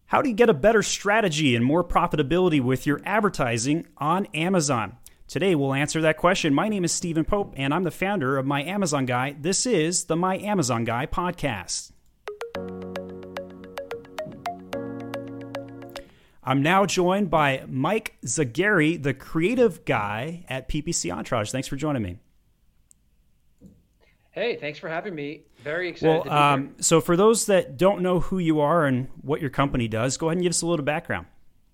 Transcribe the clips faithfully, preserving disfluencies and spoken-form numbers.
How do you get a better strategy and more profitability with your advertising on Amazon? Today, we'll answer that question. My name is Stephen Pope, and I'm the founder of My Amazon Guy. This is the My Amazon Guy podcast. I'm now joined by Mike Zagheri, the creative guy at P P C Entourage. Thanks for joining me. Hey, thanks for having me. Very excited well, to be um, here. So for those that don't know who you are and what your company does, go ahead and give us a little background.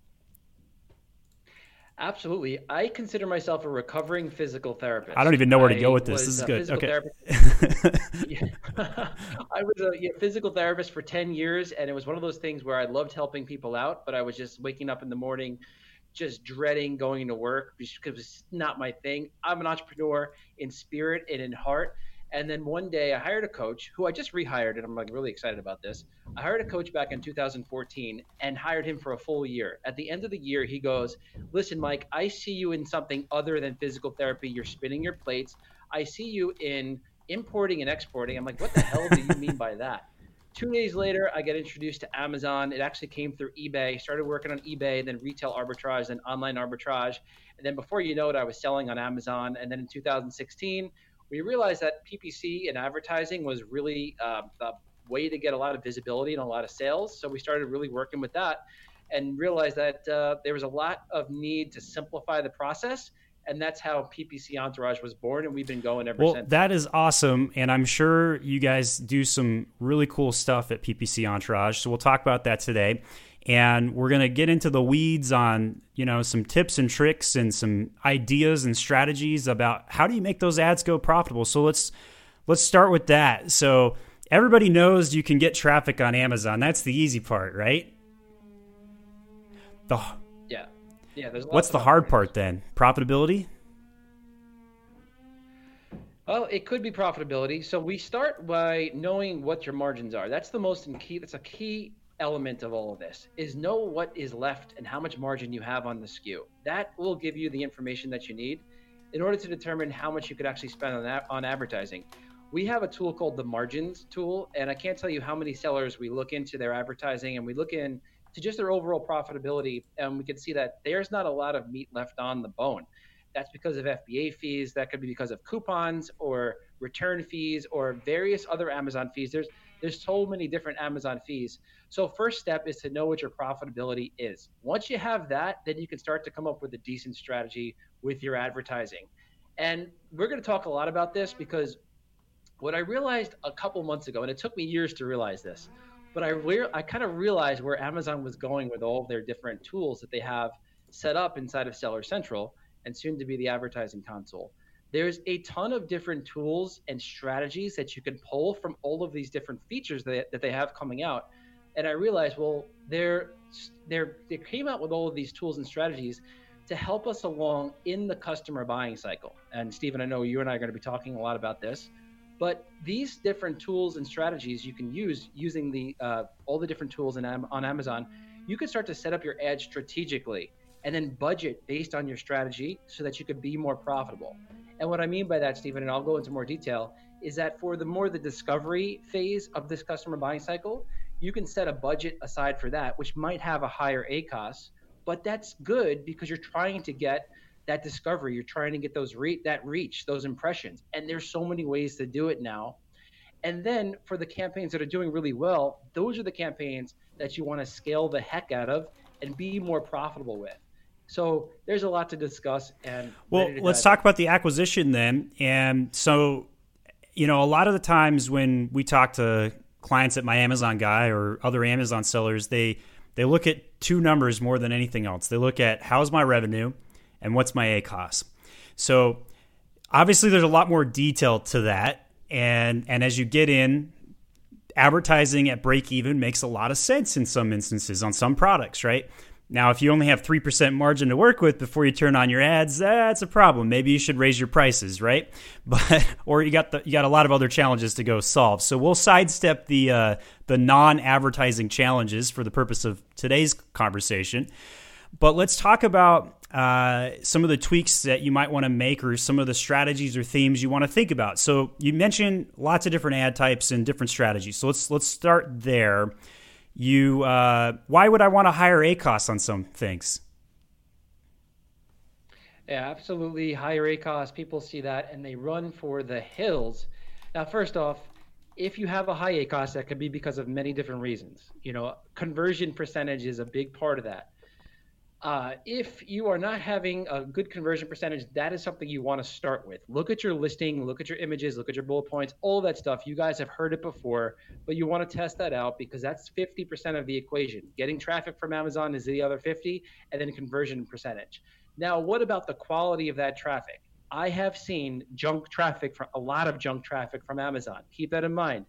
Absolutely. I consider myself a recovering physical therapist. I don't even know where to I go with this. This is good. Okay. yeah. I was a yeah, physical therapist for ten years, and it was one of those things where I loved helping people out, but I was just waking up in the morning just dreading going to work because it's not my thing. I'm an entrepreneur in spirit and in heart. And then one day I hired a coach who I just rehired, and I'm like really excited about this. I hired a coach back in two thousand fourteen and hired him for a full year. At the end of the year, he goes, listen, Mike, I see you in something other than physical therapy. You're spinning your plates. I see you in importing and exporting. I'm like, what the hell do you mean by that? Two days later, I get introduced to Amazon. It actually came through eBay. Started working on eBay, then retail arbitrage, then online arbitrage. And then before you know it, I was selling on Amazon. And then in two thousand sixteen, we realized that P P C and advertising was really uh, the way to get a lot of visibility and a lot of sales. So we started really working with that and realized that uh, there was a lot of need to simplify the process. And that's how P P C Entourage was born, and we've been going ever well, since. Well, that is awesome, and I'm sure you guys do some really cool stuff at P P C Entourage, so we'll talk about that today. And we're going to get into the weeds on, you know, some tips and tricks and some ideas and strategies about how do you make those ads go profitable. So let's let's start with that. So everybody knows you can get traffic on Amazon. That's the easy part, right? The yeah. Yeah, there's What's the hard part then? Profitability? Well, it could be profitability. So we start by knowing what your margins are. That's the most key. That's a key element of all of this, is know what is left and how much margin you have on the S K U. That will give you the information that you need in order to determine how much you could actually spend on that, on advertising. We have a tool called the Margins tool, and I can't tell you how many sellers we look into their advertising and we look in to just their overall profitability, and we can see that there's not a lot of meat left on the bone. That's because of F B A fees. That could be because of coupons or return fees or various other Amazon fees. There's there's so many different Amazon fees. So first step is to know what your profitability is. Once you have that, then you can start to come up with a decent strategy with your advertising. And we're going to talk a lot about this because what I realized a couple months ago, and it took me years to realize this, but I re- I kind of realized where Amazon was going with all of their different tools that they have set up inside of Seller Central and soon to be the advertising console. There's a ton of different tools and strategies that you can pull from all of these different features that, that they have coming out. And I realized, well, they're, they're, they came out with all of these tools and strategies to help us along in the customer buying cycle. And Stephen, I know you and I are going to be talking a lot about this, but these different tools and strategies you can use using the uh, all the different tools in, on Amazon. You can start to set up your ads strategically and then budget based on your strategy so that you could be more profitable. And what I mean by that, Stephen, and I'll go into more detail, is that for the more the discovery phase of this customer buying cycle, you can set a budget aside for that, which might have a higher A C O S, but that's good because you're trying to get that discovery. You're trying to get those re- that reach, those impressions. And there's so many ways to do it now. And then for the campaigns that are doing really well, those are the campaigns that you want to scale the heck out of and be more profitable with. So there's a lot to discuss. And well, let's talk about the acquisition then. And so, you know, a lot of the times when we talk to clients at My Amazon Guy or other Amazon sellers, they they look at two numbers more than anything else. They look at how's my revenue and what's my A C O S. So obviously there's a lot more detail to that. And and as you get in, advertising at break even makes a lot of sense in some instances on some products, right? Now, if you only have three percent margin to work with before you turn on your ads, that's a problem. Maybe you should raise your prices, right? But or you got the, you got a lot of other challenges to go solve. So we'll sidestep the uh, the non-advertising challenges for the purpose of today's conversation. But let's talk about uh, some of the tweaks that you might want to make or some of the strategies or themes you want to think about. So you mentioned lots of different ad types and different strategies. So let's let's start there. you uh, why would I want to hire A C O S on some things? Yeah, absolutely. Higher A C O S, people see that and they run for the hills. Now, first off, if you have a high A C O S, that could be because of many different reasons. You know, conversion percentage is a big part of that. Uh, if you are not having a good conversion percentage, that is something you want to start with. Look at your listing, look at your images, look at your bullet points, all that stuff. You guys have heard it before, but you want to test that out because that's fifty percent of the equation. Getting traffic from Amazon is the other fifty, and then conversion percentage. Now, what about the quality of that traffic? I have seen junk traffic, from a lot of junk traffic from Amazon. Keep that in mind.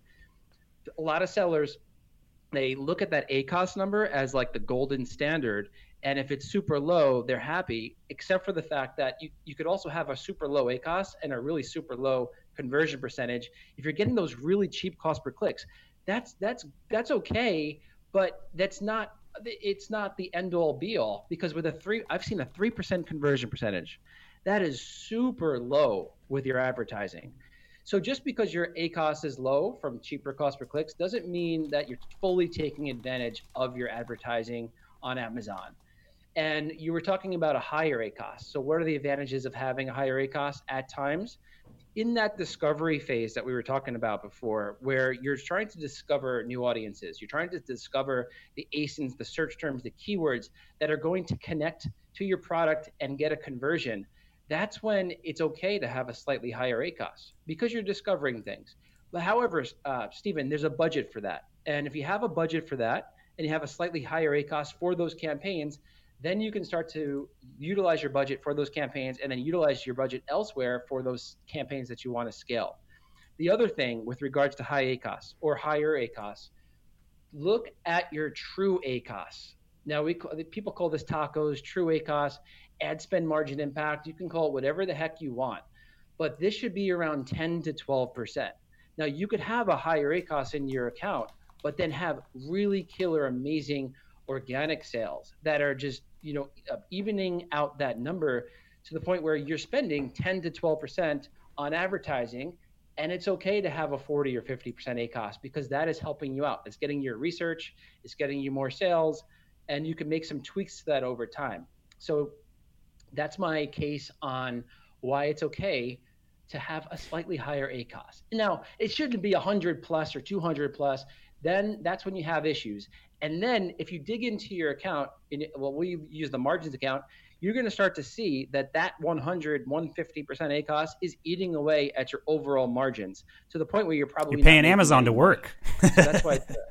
A lot of sellers, they look at that A C O S number as like the golden standard. And if it's super low, they're happy, except for the fact that you, you could also have a super low A C O S and a really super low conversion percentage. If you're getting those really cheap cost per clicks, that's that's that's okay, but that's not it's not the end all be all, because with a three, I've seen a three percent conversion percentage. That is super low with your advertising. So just because your A C O S is low from cheaper cost per clicks doesn't mean that you're fully taking advantage of your advertising on Amazon. And you were talking about a higher A C O S. So what are the advantages of having a higher A C O S at times? In that discovery phase that we were talking about before, where you're trying to discover new audiences, you're trying to discover the A S I Ns, the search terms, the keywords that are going to connect to your product and get a conversion, that's when it's okay to have a slightly higher A C O S because you're discovering things. But however, uh, Stephen, there's a budget for that. And if you have a budget for that and you have a slightly higher A C O S for those campaigns, then you can start to utilize your budget for those campaigns and then utilize your budget elsewhere for those campaigns that you want to scale. The other thing with regards to high A C O S or higher A C O S, look at your true A C O S. Now, we people call this tacos, true A C O S, ad spend margin impact. You can call it whatever the heck you want, but this should be around ten to twelve percent. Now, you could have a higher A C O S in your account, but then have really killer, amazing organic sales that are just, you know, evening out that number to the point where you're spending ten to twelve percent on advertising. And it's okay to have a forty or fifty percent A C O S because that is helping you out. It's getting your research, it's getting you more sales, and you can make some tweaks to that over time. So that's my case on why it's okay to have a slightly higher A C O S. Now, it shouldn't be one hundred plus or two hundred plus. Then that's when you have issues. And then if you dig into your account, in, well, we use the margins account, you're going to start to see that that one hundred, one hundred fifty percent A C O S is eating away at your overall margins to the point where you're probably you're paying Amazon to work. So that's why. It's,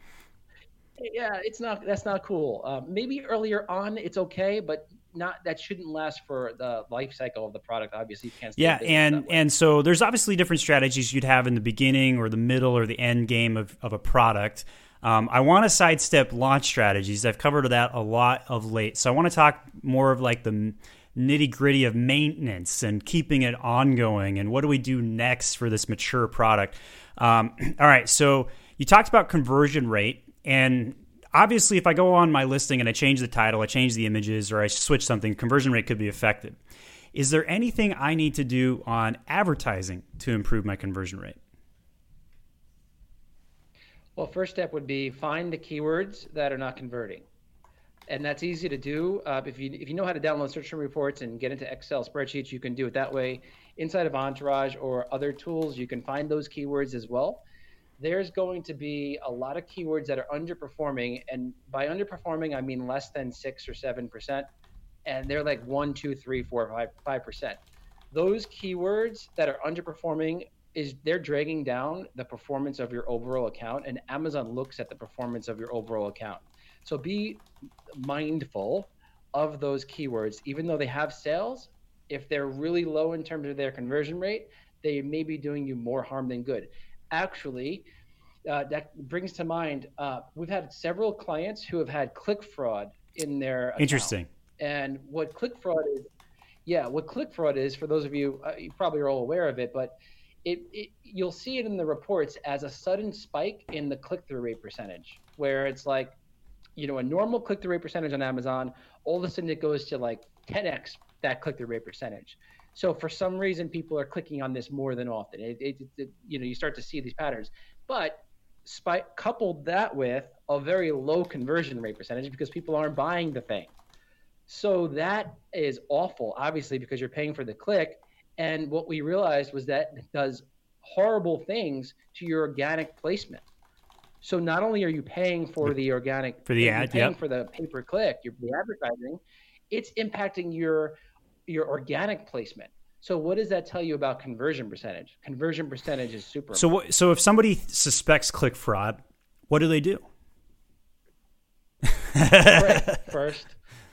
yeah, it's not. That's not cool. Uh, maybe earlier on it's okay, but not. That shouldn't last for the life cycle of the product. Obviously, you can't. Stay yeah, and and so there's obviously different strategies you'd have in the beginning or the middle or the end game of of a product. Um, I want to sidestep launch strategies. I've covered that a lot of late, so I want to talk more of like the nitty gritty of maintenance and keeping it ongoing and what do we do next for this mature product. Um, all right, so you talked about conversion rate. And obviously, if I go on my listing and I change the title, I change the images, or I switch something, conversion rate could be affected. Is there anything I need to do on advertising to improve my conversion rate? Well, first step would be find the keywords that are not converting. And that's easy to do. Uh, if you if you know how to download search term reports and get into Excel spreadsheets, you can do it that way. Inside of Entourage or other tools, you can find those keywords as well. There's going to be a lot of keywords that are underperforming. And by underperforming, I mean less than six or seven percent. And they're like one, two, three, four, five, five percent. Those keywords that are underperforming is they're dragging down the performance of your overall account. And Amazon looks at the performance of your overall account. So be mindful of those keywords. Even though they have sales, if they're really low in terms of their conversion rate, they may be doing you more harm than good. Actually, uh, that brings to mind, uh, we've had several clients who have had click fraud in their account. Interesting. And what click fraud is, yeah, what click fraud is, for those of you, uh, you probably are all aware of it, but it, it you'll see it in the reports as a sudden spike in the click-through rate percentage, where it's like, you know, a normal click-through rate percentage on Amazon, all of a sudden it goes to like ten x that click-through rate percentage. So for some reason, people are clicking on this more than often. It, it, it, you know, you start to see these patterns. But spike, coupled that with a very low conversion rate percentage because people aren't buying the thing. So that is awful, obviously, because you're paying for the click. And what we realized was that it does horrible things to your organic placement. So not only are you paying for the organic, for the ad, paying yep. for the pay per click, you're the advertising, it's impacting your your organic placement. So what does that tell you about conversion percentage? Conversion percentage is super So what, so if somebody suspects click fraud, what do they do? Right, first.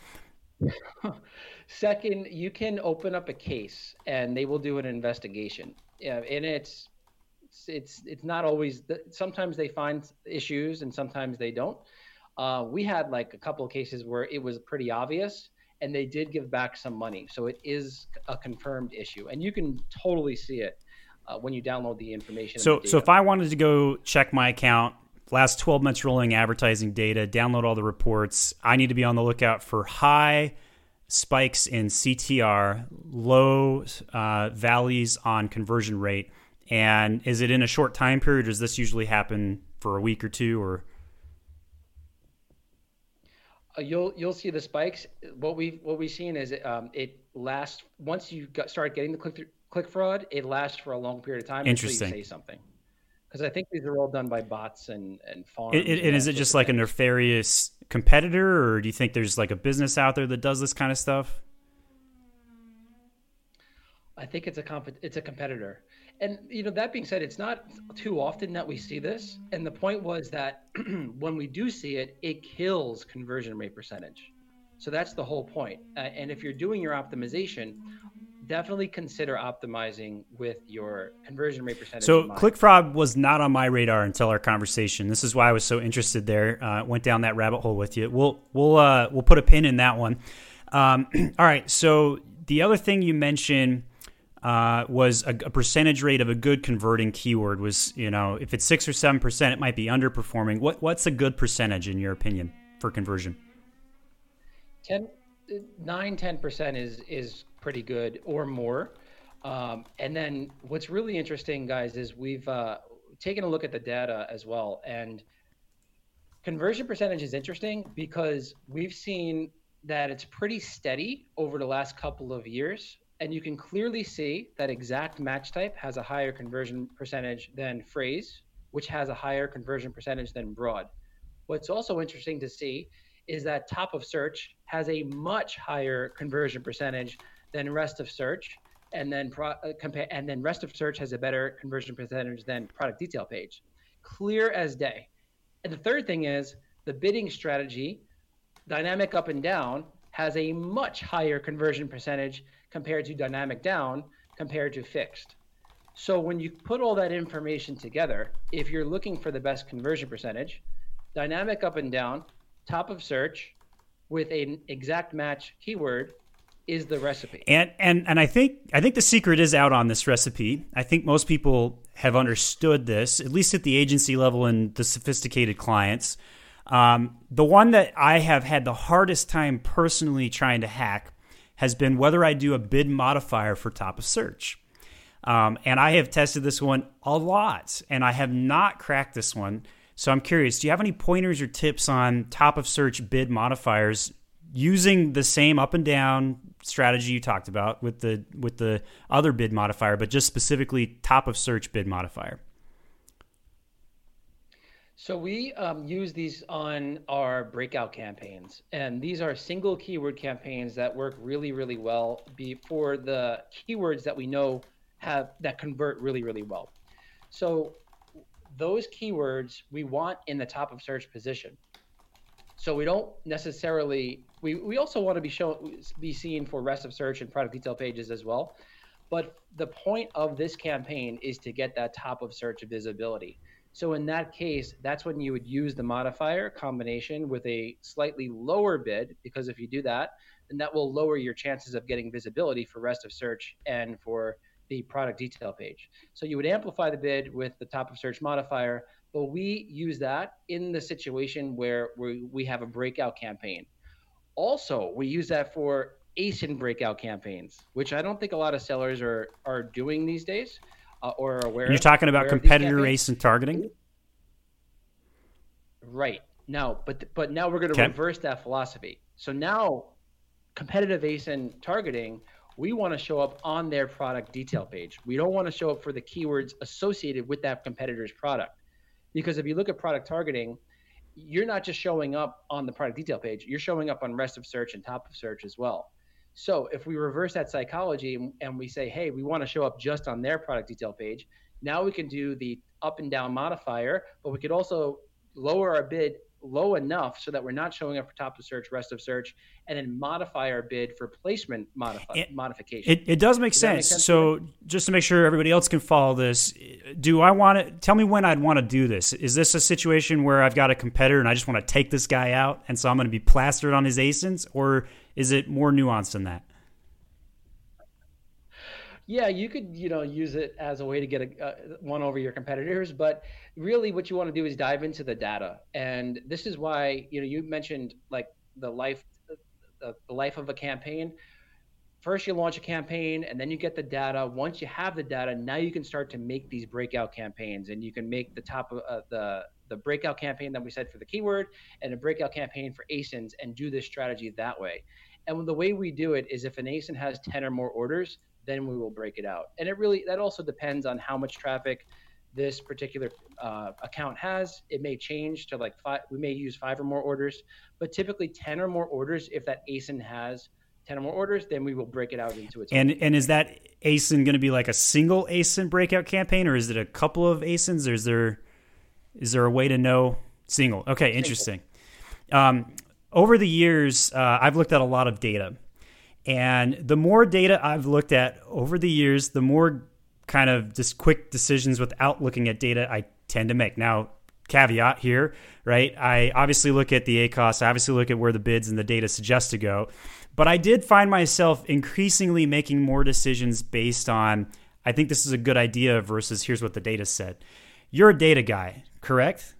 Second, you can open up a case and they will do an investigation. Yeah, and it's it's it's not always. Sometimes they find issues and sometimes they don't. Uh, we had like a couple of cases where it was pretty obvious, and they did give back some money. So it is a confirmed issue, and you can totally see it uh, when you download the information. So the so if I wanted to go check my account, last twelve months rolling advertising data, download all the reports, I need to be on the lookout for high spikes in C T R, low uh, valleys on conversion rate. And is it in a short time period, or does this usually happen for a week or two? Or uh, you'll you'll see the spikes. What we what we've seen is it, um, it lasts once you got, start getting the click click fraud. It lasts for a long period of time until you say something. Because I think these are all done by bots and, and farms. It, it, and, and is it just like a nefarious competitor, or do you think there's like a business out there that does this kind of stuff? I think it's a comp- it's a competitor. And, you know, that being said, it's not too often that we see this. And the point was that when we do see it, it kills conversion rate percentage. So that's the whole point. Uh, and if you're doing your optimization, definitely consider optimizing with your conversion rate percentage. So click fraud was not on my radar until our conversation. This is why I was so interested there. Uh, went down that rabbit hole with you. We'll we'll uh, we'll put a pin in that one. Um, all right. So the other thing you mentioned uh, was a, a percentage rate of a good converting keyword. Was, you know, if it's six or seven percent, it might be underperforming. What what's a good percentage in your opinion for conversion? Ten, nine, ten percent is is pretty good or more. Um, and then what's really interesting, guys, is we've uh, taken a look at the data as well. And conversion percentage is interesting because we've seen that it's pretty steady over the last couple of years. And you can clearly see that exact match type has a higher conversion percentage than phrase, which has a higher conversion percentage than broad. What's also interesting to see is that top of search has a much higher conversion percentage than rest of search, and then pro, uh, compare, and then rest of search has a better conversion percentage than product detail page. Clear as day. And the third thing is the bidding strategy, dynamic up and down, has a much higher conversion percentage compared to dynamic down compared to fixed. So when you put all that information together, if you're looking for the best conversion percentage, dynamic up and down, top of search with an exact match keyword is the recipe. And and and I think I think the secret is out on this recipe. I think most people have understood this, at least at the agency level and the sophisticated clients. Um, the one that I have had the hardest time personally trying to hack has been whether I do a bid modifier for top of search. Um, and I have tested this one a lot, and I have not cracked this one. So I'm curious, do you have any pointers or tips on top of search bid modifiers using the same up and down strategy you talked about with the with the other bid modifier, but just specifically top of search bid modifier? So we um, use these on our breakout campaigns, and these are single keyword campaigns that work really, really well be for the keywords that we know have that convert really, really well. So those keywords we want in the top of search position. So we don't necessarily, we, we also want to be shown, be seen for rest of search and product detail pages as well. But the point of this campaign is to get that top of search visibility. So in that case, that's when you would use the modifier combination with a slightly lower bid, because if you do that, then that will lower your chances of getting visibility for rest of search and for the product detail page. So you would amplify the bid with the top of search modifier, but we use that in the situation where we, we have a breakout campaign. Also, we use that for A S I N breakout campaigns, which I don't think a lot of sellers are, are doing these days uh, or are aware. You're talking about competitor A S I N targeting? Right. Now, but but now we're going to Okay. reverse that philosophy. So now competitive A S I N targeting, we want to show up on their product detail page. We don't want to show up for the keywords associated with that competitor's product. Because if you look at product targeting, you're not just showing up on the product detail page, you're showing up on rest of search and top of search as well. So if we reverse that psychology and, and we say, hey, we want to show up just on their product detail page, now we can do the up and down modifier, but we could also lower our bid low enough so that we're not showing up for top of search, rest of search, and then modify our bid for placement modify, it, modification. It, it does make does sense. Make sense so just to make sure everybody else can follow this, do I want to tell me when I'd want to do this? Is this a situation where I've got a competitor and I just want to take this guy out, and so I'm going to be plastered on his A S I Ns, or is it more nuanced than that? Yeah, you could, you know, use it as a way to get a, uh, one over your competitors, but really what you want to do is dive into the data. And this is why, you know, you mentioned like the life, the, the life of a campaign. First you launch a campaign and then you get the data. Once you have the data, now you can start to make these breakout campaigns, and you can make the top of uh, the, the breakout campaign that we said for the keyword and a breakout campaign for A S I Ns, and do this strategy that way. And the way we do it is if an A S I N has ten or more orders, then we will break it out. And it really, that also depends on how much traffic this particular uh, account has. It may change to like five, we may use five or more orders, but typically ten or more orders. If that A S I N has ten or more orders, then we will break it out into its And own. and is that A S I N going to be like a single A S I N breakout campaign, or is it a couple of A S I Ns, or is there, is there a way to know single? Okay, interesting. Um, over the years, uh, I've looked at a lot of data. And the more data I've looked at over the years, the more kind of just quick decisions without looking at data I tend to make. Now, caveat here, right? I obviously look at the A C O S, I obviously look at where the bids and the data suggest to go. But I did find myself increasingly making more decisions based on, I think this is a good idea versus here's what the data said. You're a data guy, correct?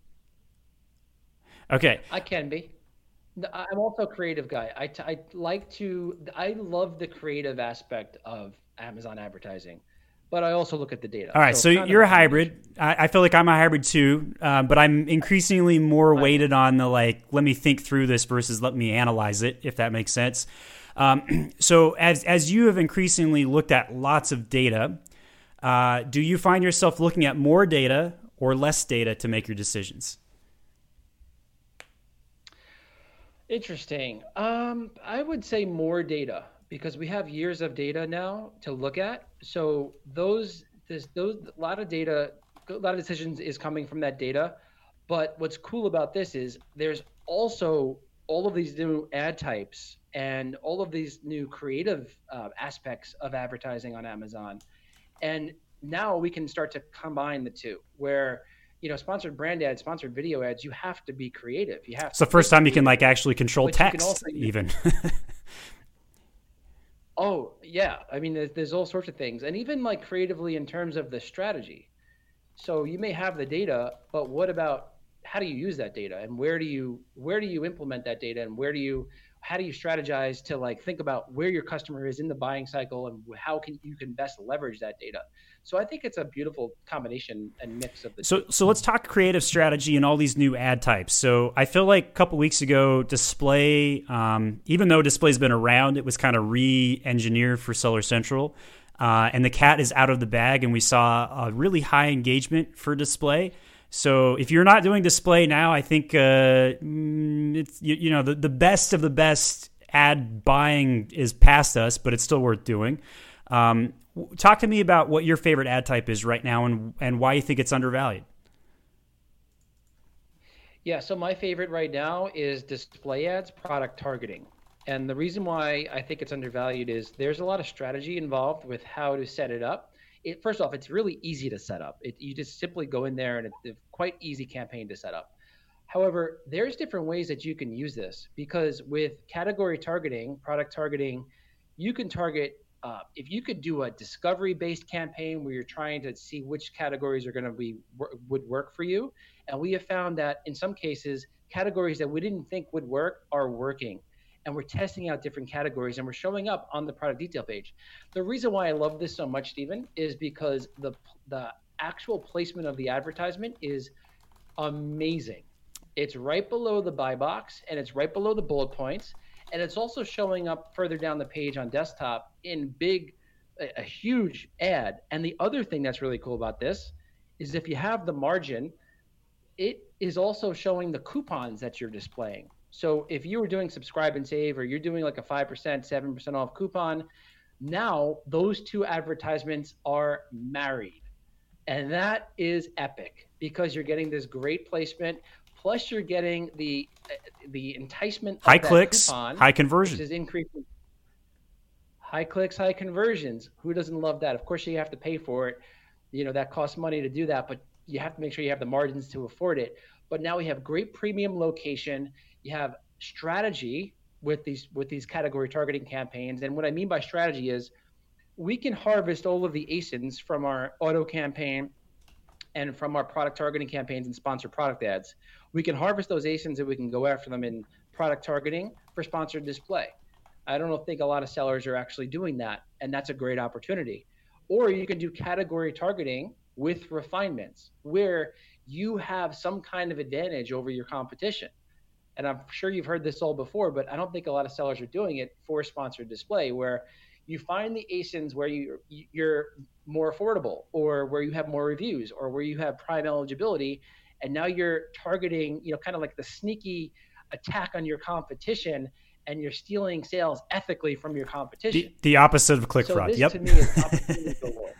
Okay. I can be. I'm also a creative guy. I, t- I like to, I love the creative aspect of Amazon advertising, but I also look at the data. All right, so, so you're a hybrid. I, I feel like I'm a hybrid too, uh, but I'm increasingly more weighted on the like, let me think through this versus let me analyze it, if that makes sense. Um, so as as you have increasingly looked at lots of data, uh, do you find yourself looking at more data or less data to make your decisions? Interesting. Um, I would say more data, because we have years of data now to look at. So those, this, those, a lot of data, a lot of decisions is coming from that data. But what's cool about this is there's also all of these new ad types and all of these new creative uh, aspects of advertising on Amazon. And now we can start to combine the two, where you know, sponsored brand ads, sponsored video ads, you have to be creative. You have. It's the first time you can like actually control text, also, even. Oh yeah, I mean, there's, there's all sorts of things, and even like creatively in terms of the strategy. So you may have the data, but what about how do you use that data, and where do you where do you implement that data, and where do you how do you strategize to like think about where your customer is in the buying cycle, and how can you can best leverage that data. So I think it's a beautiful combination and mix of the so, two. So let's talk creative strategy and all these new ad types. So I feel like a couple weeks ago, display, um, even though display's been around, it was kind of re-engineered for Seller Central. Uh, and the cat is out of the bag, and we saw a really high engagement for display. So if you're not doing display now, I think uh, it's you, you know the, the best of the best ad buying is past us, but it's still worth doing. Um, talk to me about what your favorite ad type is right now, and and why you think it's undervalued. Yeah, so my favorite right now is display ads, product targeting. And the reason why I think it's undervalued is there's a lot of strategy involved with how to set it up. It, first off, it's really easy to set up. It, you just simply go in there, and it's a quite easy campaign to set up. However, there's different ways that you can use this, because with category targeting, product targeting, you can target, uh, if you could do a discovery-based campaign where you're trying to see which categories are going to be would work for you. And we have found that in some cases, categories that we didn't think would work are working. And we're testing out different categories, and we're showing up on the product detail page. The reason why I love this so much, Stephen, is because the the actual placement of the advertisement is amazing. It's right below the buy box, and it's right below the bullet points, and it's also showing up further down the page on desktop in big, a, a huge ad. And the other thing that's really cool about this is if you have the margin, it is also showing the coupons that you're displaying. So if you were doing subscribe and save, or you're doing like a five percent, seven percent off coupon, now those two advertisements are married. And that is epic because you're getting this great placement. Plus, you're getting the the enticement of high that clicks, coupon, high conversion, which is increasing. High clicks, high conversions. Who doesn't love that? Of course, you have to pay for it. You know, that costs money to do that, but you have to make sure you have the margins to afford it. But now we have great premium location. You have strategy with these with these category targeting campaigns. And what I mean by strategy is we can harvest all of the A S I Ns from our auto campaign and from our product targeting campaigns and sponsored product ads. We can harvest those A S I Ns and we can go after them in product targeting for sponsored display. I don't think a lot of sellers are actually doing that, and that's a great opportunity. Or you can do category targeting with refinements where you have some kind of advantage over your competition. And I'm sure you've heard this all before, but I don't think a lot of sellers are doing it for sponsored display, where you find the A S I Ns where you, you're more affordable, or where you have more reviews, or where you have prime eligibility, and now you're targeting, you know, kind of like the sneaky attack on your competition, and you're stealing sales ethically from your competition. The, the opposite of click so fraud. This, yep. to me, is opportunity galore.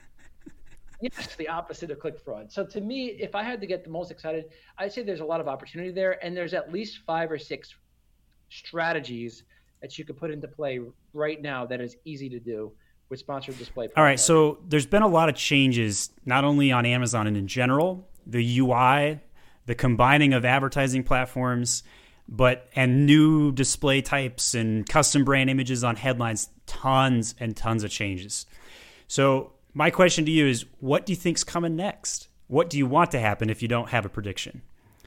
Yes, the opposite of click fraud. So to me, if I had to get the most excited, I'd say there's a lot of opportunity there, and there's at least five or six strategies that you could put into play right now that is easy to do with sponsored display. All right, so there's been a lot of changes, not only on Amazon and in general, the U I, the combining of advertising platforms, but and new display types and custom brand images on headlines, tons and tons of changes. So my question to you is, what do you think's coming next? What do you want to happen if you don't have a prediction?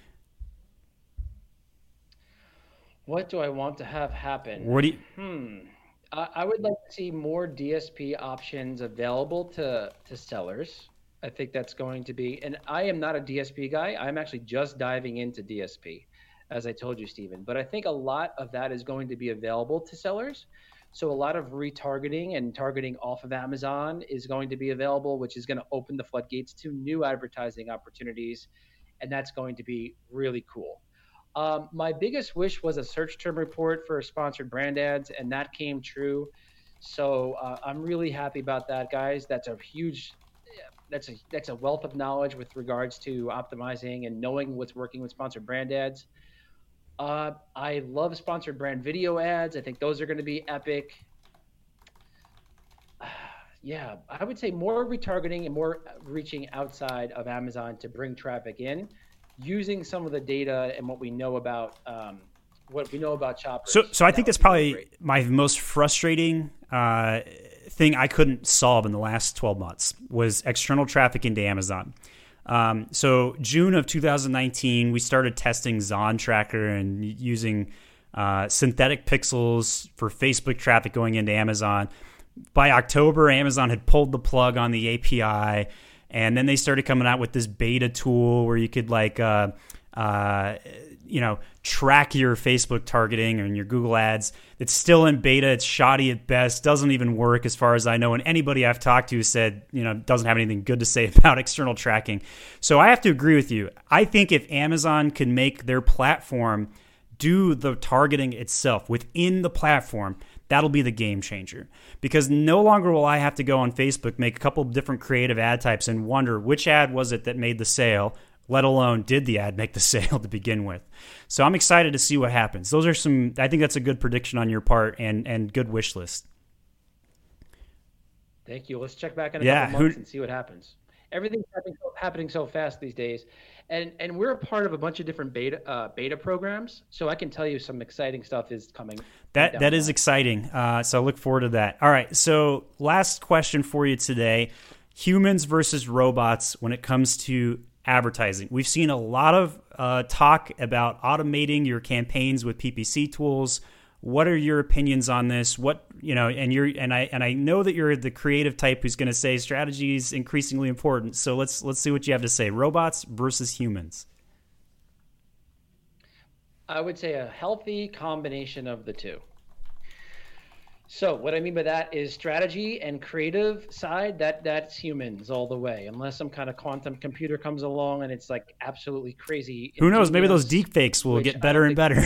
What do I want to have happen? What do you? Hmm. I, I would like to see more D S P options available to to sellers. I think that's going to be, and I am not a D S P guy. I'm actually just diving into D S P, as I told you, Stephen. But I think a lot of that is going to be available to sellers. So a lot of retargeting and targeting off of Amazon is going to be available, which is going to open the floodgates to new advertising opportunities. And that's going to be really cool. Um, my biggest wish was a search term report for sponsored brand ads, and that came true. So uh, I'm really happy about that, guys. That's a huge, that's a that's a wealth of knowledge with regards to optimizing and knowing what's working with sponsored brand ads. Uh, I love sponsored brand video ads. I think those are going to be epic. Yeah, I would say more retargeting and more reaching outside of Amazon to bring traffic in, using some of the data and what we know about um, what we know about shoppers. So, so I that think that's would be probably great. my most frustrating uh, thing I couldn't solve in the last twelve months was external traffic into Amazon. Um, so June of two thousand nineteen, we started testing Zon Tracker and using uh, synthetic pixels for Facebook traffic going into Amazon. By October, Amazon had pulled the plug on the A P I, and then they started coming out with this beta tool where you could like, uh, uh, you know, track your Facebook targeting and your Google ads. It's still in beta. It's shoddy at best. Doesn't even work as far as I know. And anybody I've talked to said, you know, doesn't have anything good to say about external tracking. So I have to agree with you. I think if Amazon can make their platform do the targeting itself within the platform, that'll be the game changer, because no longer will I have to go on Facebook, make a couple of different creative ad types and wonder which ad was it that made the sale, let alone did the ad make the sale to begin with. So I'm excited to see what happens. Those are some, I think that's a good prediction on your part and, and good wish list. Thank you. Let's check back in a Yeah, couple months who- and see what happens. Everything's happening so, happening so fast these days, and and we're a part of a bunch of different beta uh, beta programs. So I can tell you some exciting stuff is coming. That down that the is line. exciting. Uh, so I look forward to that. All right. So last question for you today: humans versus robots when it comes to advertising. We've seen a lot of uh, talk about automating your campaigns with P P C tools. What are your opinions on this? What, you know, and you're and I and I know that you're the creative type who's going to say strategy is increasingly important. So let's let's see what you have to say. Robots versus humans. I would say a healthy combination of the two. So what I mean by that is strategy and creative side, that that's humans all the way, unless some kind of quantum computer comes along and it's like absolutely crazy. Who knows? Maybe those deep fakes will get better and better.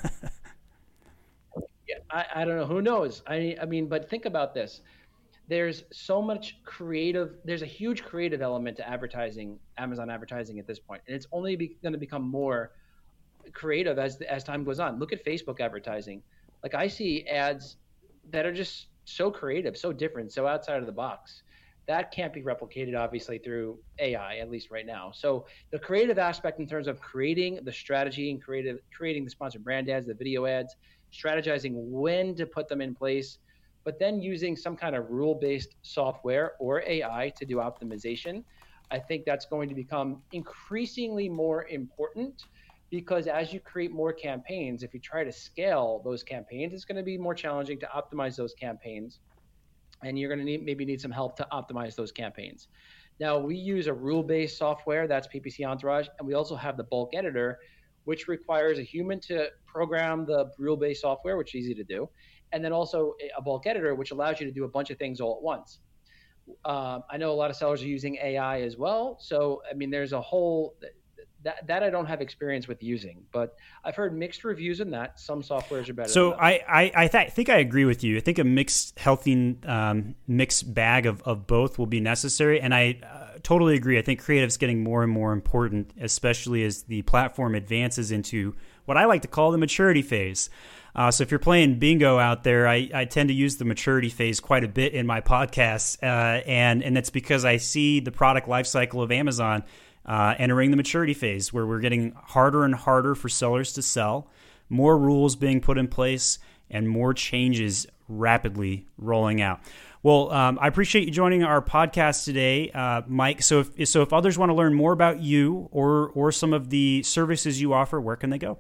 yeah, I, I don't know. Who knows? I I mean, but think about this. There's so much creative, there's a huge creative element to advertising, Amazon advertising at this point, and it's only going to become more creative as as time goes on. Look at Facebook advertising. Like I see ads that are just so creative, so different, so outside of the box. That can't be replicated, obviously, through A I, at least right now. So the creative aspect in terms of creating the strategy and creative, creating the sponsored brand ads, the video ads, strategizing when to put them in place, but then using some kind of rule-based software or A I to do optimization. I think that's going to become increasingly more important, because as you create more campaigns, if you try to scale those campaigns, it's going to be more challenging to optimize those campaigns. And you're going to need, maybe need some help to optimize those campaigns. Now, we use a rule-based software, that's P P C Entourage, and we also have the bulk editor, which requires a human to program the rule-based software, which is easy to do, and then also a bulk editor, which allows you to do a bunch of things all at once. Um, I know a lot of sellers are using A I as well. So, I mean, there's a whole... That, that I don't have experience with using, but I've heard mixed reviews on that. Some softwares are better. So than I I, I th- think I agree with you. I think a mixed, healthy, um, mixed bag of, of both will be necessary, and I uh, totally agree. I think creative's getting more and more important, especially as the platform advances into what I like to call the maturity phase. Uh, so if you're playing bingo out there, I, I tend to use the maturity phase quite a bit in my podcasts, uh, and and it's because I see the product lifecycle of Amazon Uh, entering the maturity phase, where we're getting harder and harder for sellers to sell, more rules being put in place, and more changes rapidly rolling out. Well, um, I appreciate you joining our podcast today, uh, Mike. So if so, if others want to learn more about you or or some of the services you offer, where can they go?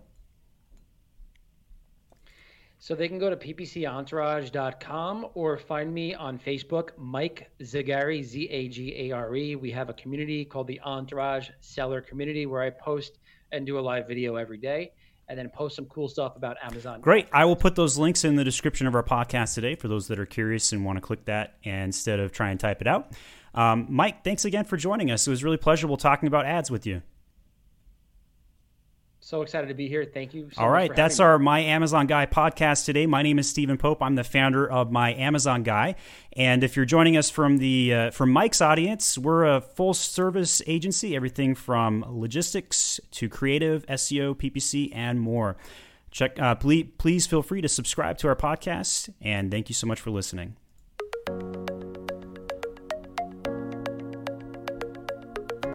So they can go to p p c entourage dot com or find me on Facebook, Mike Zagari, Z A G A R E. We have a community called the Entourage Seller Community where I post and do a live video every day, and then post some cool stuff about Amazon. Great. I will put those links in the description of our podcast today for those that are curious and want to click that instead of try and type it out. Um, Mike, thanks again for joining us. It was really pleasurable talking about ads with you. So excited to be here. Thank you so All much right. for That's having me. our My Amazon Guy podcast today. My name is Stephen Pope. I'm the founder of My Amazon Guy. And if you're joining us from the uh, from Mike's audience, we're a full service agency, everything from logistics to creative, S E O, P P C, and more. Check. Uh, please, please feel free to subscribe to our podcast. And thank you so much for listening.